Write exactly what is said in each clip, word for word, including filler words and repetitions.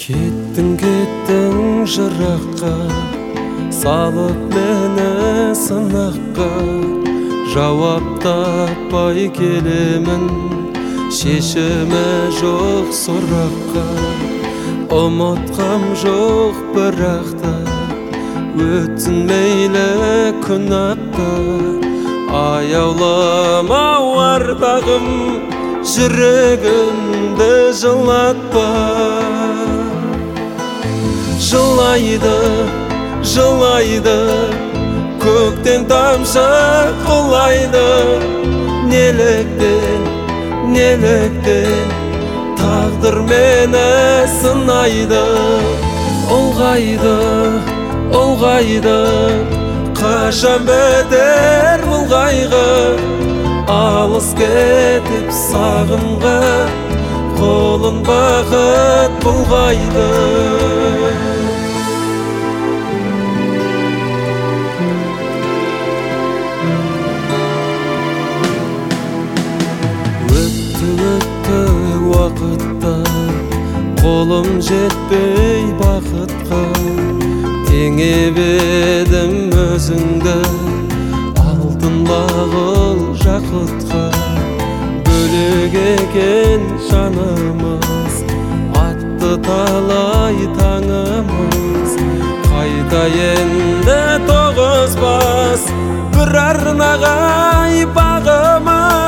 Кеттің, кеттің жыраққа, салып мені сынаққа. Жауап таппай келемін, шешімі жоқ сұраққа. Ұмытқам жоқ бірақта, өтсін мейлі күн апта. Аяуламау ардағым, жүрегімді жылатпа. Жылайды, жылайды, көктен тамшы құлайды. Неліктен, неліктен тағдыр мені сынайды. Ұлғайды, ұлғайды, қашан бітер бұл қайғы. Алыс кетіп сағымға, қолын бақыт бұлғайды. Өтті, өтті уақытта, қолым жетпей бақытқа. Теңеп едім өзіңді, алтын бағыл жақұтқа. Бөлек екен жанымыз, атты талай таңымыз. Қайта енді тоғызбас, бір арнаға бағымыз.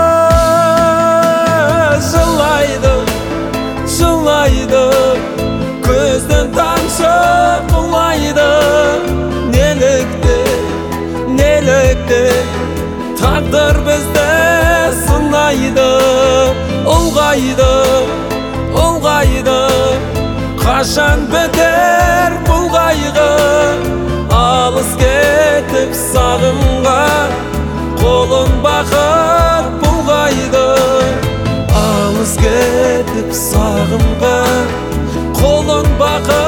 Жылайды, жылайды, көзден тамшы құлайды. Неліктен, неліктен тағдыр бізді сынайды. Ұлғайды, ұлғайды, қашан бітер бұл қайғы. Алыс кетіп сағымға, қолын бақыт бұлғайды. Алыс кетіп сағымға, қолын бақыт